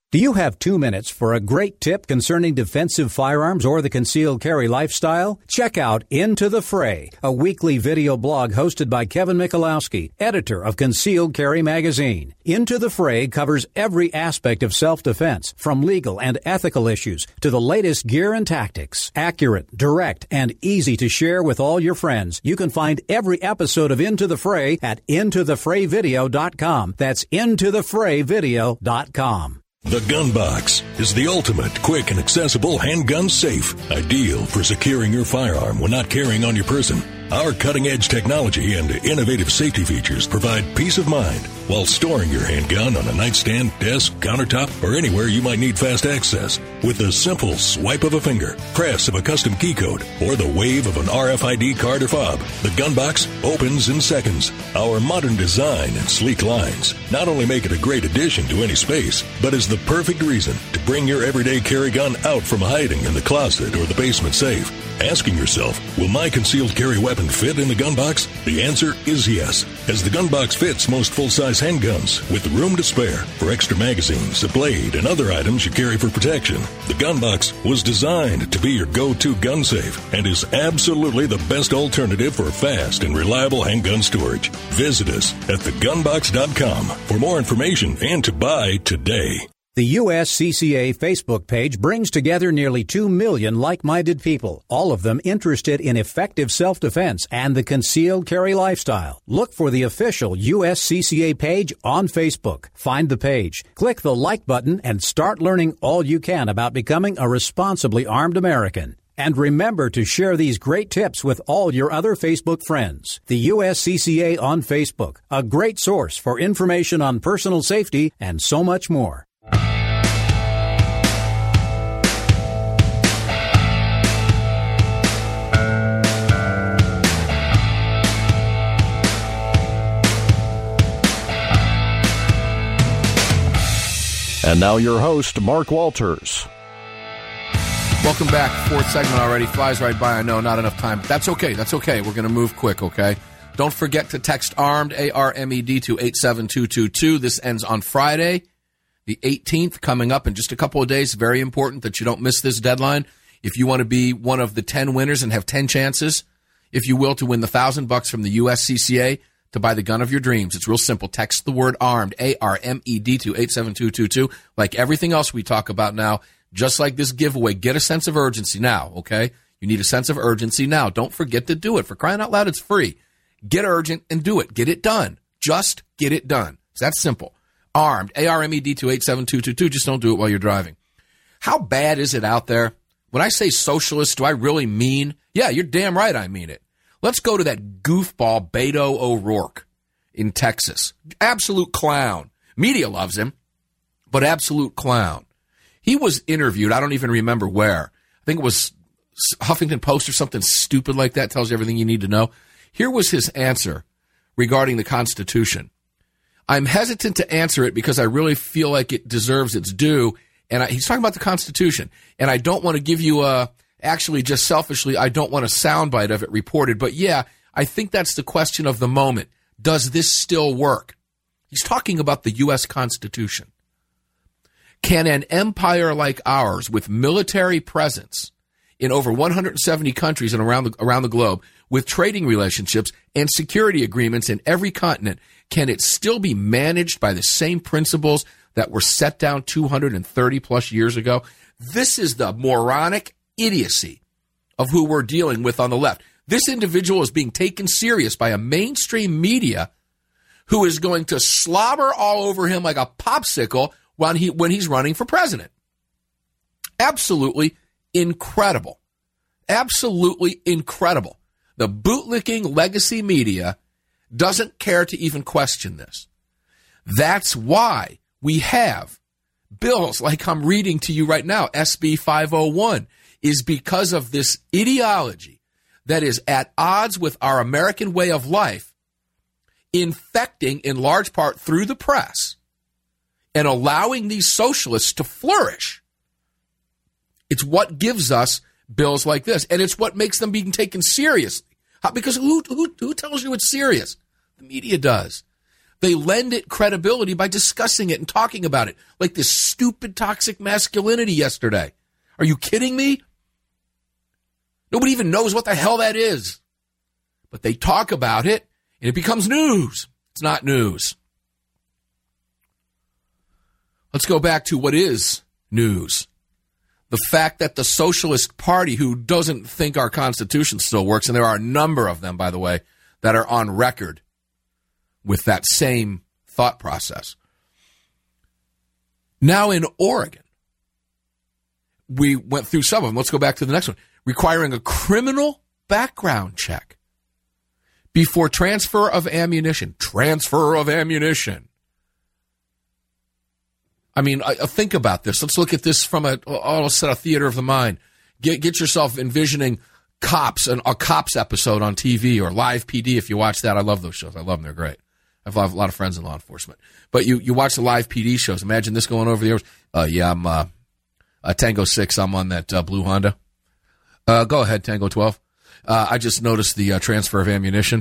Do you have two minutes for a great tip concerning defensive firearms or the concealed carry lifestyle? Check out Into the Fray, a weekly video blog hosted by Kevin Michalowski, editor of Concealed Carry magazine. Into the Fray covers every aspect of self-defense, from legal and ethical issues to the latest gear and tactics. Accurate, direct, and easy to share with all your friends. You can find every episode of Into the Fray at into the fray video dot com. That's into the fray video dot com. The Gun Box is the ultimate, quick, and accessible handgun safe, ideal for securing your firearm when not carrying on your person. Our cutting-edge technology and innovative safety features provide peace of mind while storing your handgun on a nightstand, desk, countertop, or anywhere you might need fast access. With the simple swipe of a finger, press of a custom key code, or the wave of an R F I D card or fob, the Gun Box opens in seconds. Our modern design and sleek lines not only make it a great addition to any space, but is the perfect reason to bring your everyday carry gun out from hiding in the closet or the basement safe. Asking yourself, will my concealed carry weapon fit in the gun box? The answer is yes, as the gun box fits most full-size handguns with room to spare for extra magazines, a blade, and other items you carry for protection. The gun box was designed to be your go-to gun safe and is absolutely the best alternative for fast and reliable handgun storage. Visit us at the gun box dot com for more information and to buy today. The U S C C A Facebook page brings together nearly two million like-minded people, all of them interested in effective self-defense and the concealed carry lifestyle. Look for the official U S C C A page on Facebook. Find the page, click the like button, and start learning all you can about becoming a responsibly armed American. And remember to share these great tips with all your other Facebook friends. The U S C C A on Facebook, a great source for information on personal safety and so much more. And now your host, Mark Walters. Welcome back. Fourth segment already. Flies right by. I know, not enough time. But that's okay. That's okay. We're going to move quick, okay? Don't forget to text ARMED, A R M E D, to eight seven two two two. This ends on Friday, the eighteenth, coming up in just a couple of days. Very important that you don't miss this deadline. If you want to be one of the ten winners and have ten chances, if you will, to win the one thousand bucks from the U S C C A, to buy the gun of your dreams. It's real simple. Text the word ARMED, A R M E D, to eight seven two two two. Like everything else we talk about now, just like this giveaway, get a sense of urgency now, okay? You need a sense of urgency now. Don't forget to do it. For crying out loud, it's free. Get urgent and do it. Get it done. Just get it done. It's that simple. ARMED, A R M E D, to eight seven two two two. Just don't do it while you're driving. How bad is it out there? When I say socialist, do I really mean? Yeah, you're damn right I mean it. Let's go to that goofball Beto O'Rourke in Texas. Absolute clown. Media loves him, but absolute clown. He was interviewed, I don't even remember where. I think it was Huffington Post or something stupid like that. Tells you everything you need to know. Here was his answer regarding the Constitution. I'm hesitant to answer it because I really feel like it deserves its due. And I, he's talking about the Constitution. And I don't want to give you a... Actually, just selfishly, I don't want a soundbite of it reported. But yeah, I think that's the question of the moment. Does this still work? He's talking about the U S Constitution. Can an empire like ours, with military presence in over one hundred seventy countries and around the, around the globe, with trading relationships and security agreements in every continent, can it still be managed by the same principles that were set down two hundred thirty plus years ago? This is the moronic idiocy of who we're dealing with on the left. This individual is being taken serious by a mainstream media who is going to slobber all over him like a popsicle when he when he's running for president. Absolutely incredible. Absolutely incredible. The bootlicking legacy media doesn't care to even question this. That's why we have bills like I'm reading to you right now, S B five oh one, is because of this ideology that is at odds with our American way of life, infecting in large part through the press and allowing these socialists to flourish. It's what gives us bills like this, and it's what makes them being taken seriously. Because who, who, who tells you it's serious? The media does. They lend it credibility by discussing it and talking about it, like this stupid toxic masculinity yesterday. Are you kidding me? Nobody even knows what the hell that is. But they talk about it, and it becomes news. It's not news. Let's go back to what is news. The fact that the Socialist Party, who doesn't think our Constitution still works, and there are a number of them, by the way, that are on record with that same thought process. Now in Oregon, we went through some of them. Let's go back to the next one. Requiring a criminal background check before transfer of ammunition. Transfer of ammunition. I mean, I, I think about this. Let's look at this from a, a set of theater of the mind. Get get yourself envisioning Cops, an, a Cops episode on T V, or Live P D if you watch that. I love those shows. I love them. They're great. I have a lot of friends in law enforcement. But you, you watch the Live P D shows. Imagine this going over the air. Uh, yeah, I'm uh, a Tango six. I'm on that uh, blue Honda. Uh, go ahead, Tango twelve. Uh, I just noticed the uh, transfer of ammunition.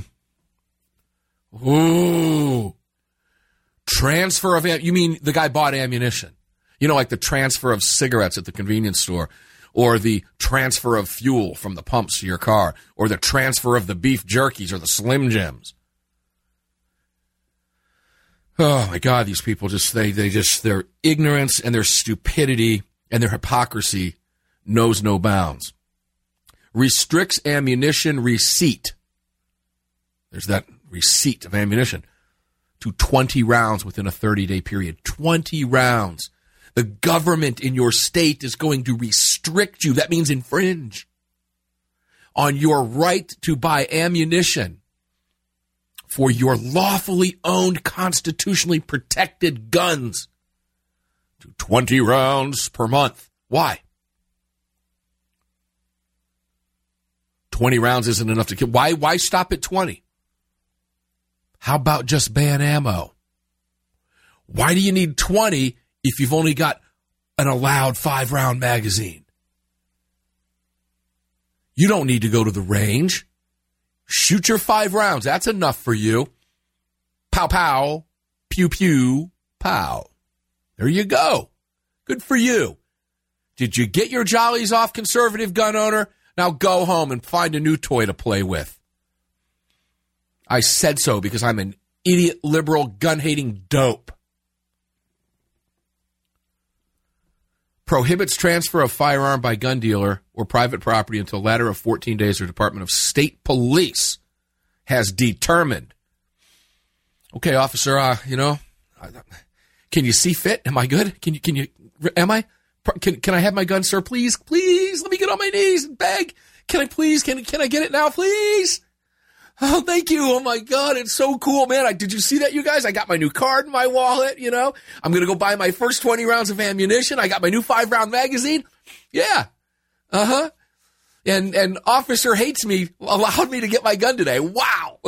Ooh. Transfer of am- you mean the guy bought ammunition? You know, like the transfer of cigarettes at the convenience store, or the transfer of fuel from the pumps to your car, or the transfer of the beef jerkies or the Slim Jims. Oh my God, these people just they they just their ignorance and their stupidity and their hypocrisy knows no bounds. Restricts ammunition receipt. There's that receipt of ammunition to twenty rounds within a thirty-day period. twenty rounds. The government in your state is going to restrict you, that means infringe, on your right to buy ammunition for your lawfully owned, constitutionally protected guns to twenty rounds per month. Why? twenty rounds isn't enough to kill. Why, why stop at twenty? How about just ban ammo? Why do you need twenty if you've only got an allowed five-round magazine? You don't need to go to the range. Shoot your five rounds. That's enough for you. Pow, pow, pew, pew, pow. There you go. Good for you. Did you get your jollies off, conservative gun owner? Now go home and find a new toy to play with. I said so because I'm an idiot, liberal, gun-hating dope. Prohibits transfer of firearm by gun dealer or private property until latter of fourteen days or Department of State Police has determined. Okay, officer, uh, you know, can you see fit? Am I good? Can you, can you, am I? Can, can I have my gun, sir? Please, please, let me get on my knees and beg. Can I please, can, can I get it now, please? Oh, thank you. Oh, my God. It's so cool, man. I, did you see that, you guys? I got my new card in my wallet, you know. I'm going to go buy my first twenty rounds of ammunition. I got my new five-round magazine. Yeah. Uh-huh. And and officer hates me, allowed me to get my gun today. Wow.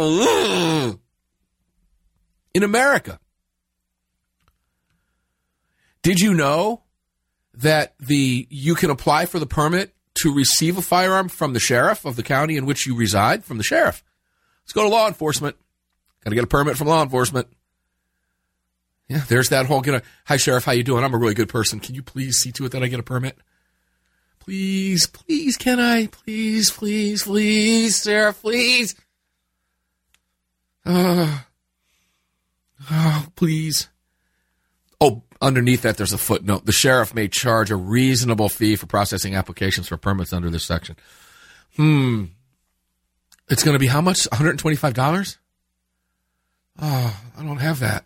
In America. Did you know that the you can apply for the permit to receive a firearm from the sheriff of the county in which you reside? From the sheriff. Let's go to law enforcement. Got to get a permit from law enforcement. Yeah, there's that whole, get a, hi, sheriff, how you doing? I'm a really good person. Can you please see to it that I get a permit? Please, please, can I? Please, please, please, sheriff, please. Uh, oh, please. Oh, underneath that, there's a footnote. The sheriff may charge a reasonable fee for processing applications for permits under this section. Hmm. It's going to be how much? one hundred twenty-five dollars? Oh, I don't have that.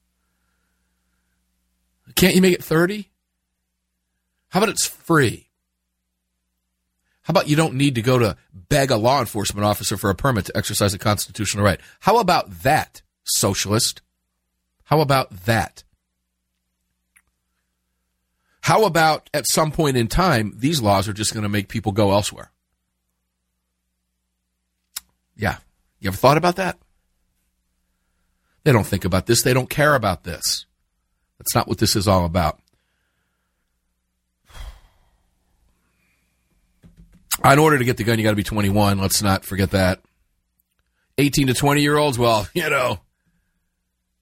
Can't you make it thirty? How about it's free? How about you don't need to go to beg a law enforcement officer for a permit to exercise a constitutional right? How about that, socialist? How about that? How about at some point in time, these laws are just going to make people go elsewhere? Yeah. You ever thought about that? They don't think about this. They don't care about this. That's not what this is all about. In order to get the gun, you got to be twenty-one. Let's not forget that. eighteen to twenty-year-olds, well, you know,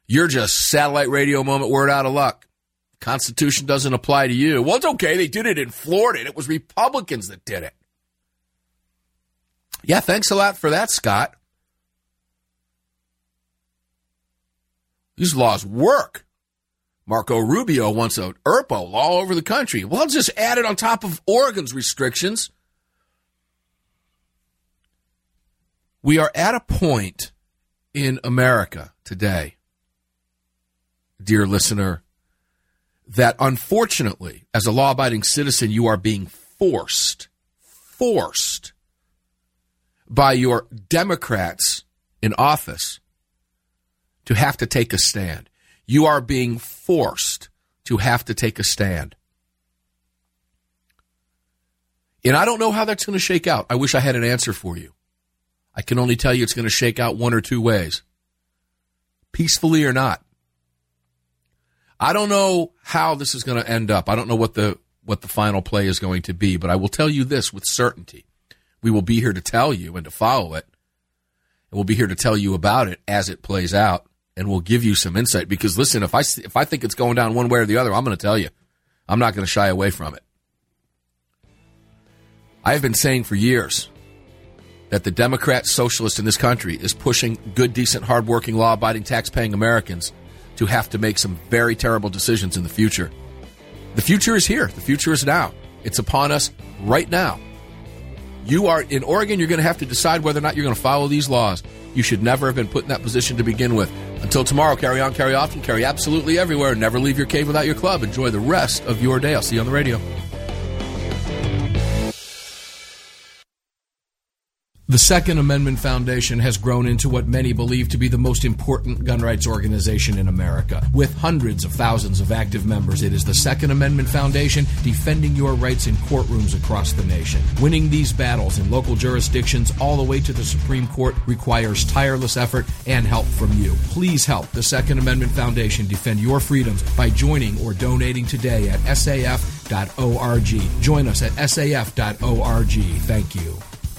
You're just satellite radio moment, word out of luck. Constitution doesn't apply to you. Well, it's okay. They did it in Florida, and it was Republicans that did it. Yeah, thanks a lot for that, Scott. These laws work. Marco Rubio wants a E R P O all over the country. Well, just add it on top of Oregon's restrictions. We are at a point in America today, dear listener, that unfortunately, as a law-abiding citizen, you are being forced, forced by your Democrats in office to have to take a stand. You are being forced to have to take a stand. And I don't know how that's going to shake out. I wish I had an answer for you. I can only tell you it's going to shake out one or two ways, peacefully or not. I don't know how this is going to end up. I don't know what the what the final play is going to be, but I will tell you this with certainty. We will be here to tell you and to follow it, and we'll be here to tell you about it as it plays out, and we'll give you some insight. Because, listen, if I, if I think it's going down one way or the other, I'm going to tell you. I'm not going to shy away from it. I have been saying for years that the Democrat socialist in this country is pushing good, decent, hardworking, law-abiding, tax-paying Americans to have to make some very terrible decisions in the future. The future is here. The future is now. It's upon us right now. You are in Oregon, you're going to have to decide whether or not you're going to follow these laws. You should never have been put in that position to begin with. Until tomorrow, carry on, carry often, carry absolutely everywhere. Never leave your cave without your club. Enjoy the rest of your day. I'll see you on the radio. The Second Amendment Foundation has grown into what many believe to be the most important gun rights organization in America. With hundreds of thousands of active members, it is the Second Amendment Foundation defending your rights in courtrooms across the nation. Winning these battles in local jurisdictions all the way to the Supreme Court requires tireless effort and help from you. Please help the Second Amendment Foundation defend your freedoms by joining or donating today at S A F dot org. Join us at S A F dot org. Thank you.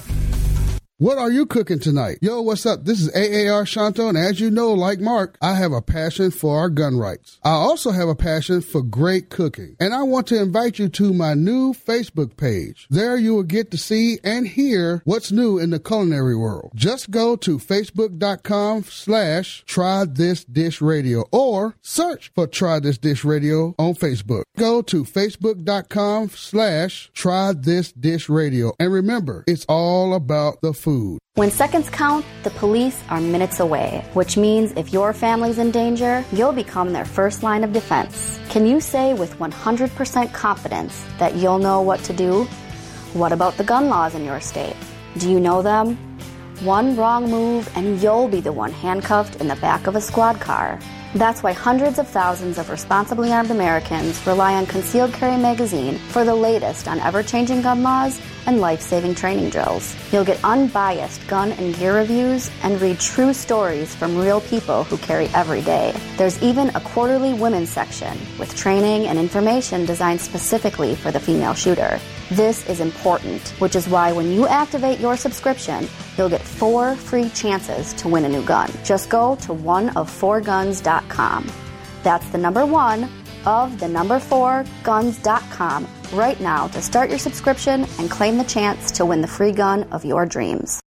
What are you cooking tonight? Yo, what's up? This is A A R Shanto, and as you know, like Mark, I have a passion for our gun rights. I also have a passion for great cooking, and I want to invite you to my new Facebook page. There you will get to see and hear what's new in the culinary world. Just go to facebook.com slash try this dish radio or search for Try This Dish Radio on Facebook. Go to facebook.com slash try this dish radio. And remember, it's all about the food. When seconds count, the police are minutes away, which means if your family's in danger, you'll become their first line of defense. Can you say with one hundred percent confidence that you'll know what to do? What about the gun laws in your state? Do you know them? One wrong move and you'll be the one handcuffed in the back of a squad car. That's why hundreds of thousands of responsibly armed Americans rely on Concealed Carry Magazine for the latest on ever-changing gun laws and life-saving training drills. You'll get unbiased gun and gear reviews and read true stories from real people who carry every day. There's even a quarterly women's section with training and information designed specifically for the female shooter. This is important, which is why when you activate your subscription, you'll get four free chances to win a new gun. Just go to one of four guns dot com. That's the number one of the number four guns dot com right now to start your subscription and claim the chance to win the free gun of your dreams.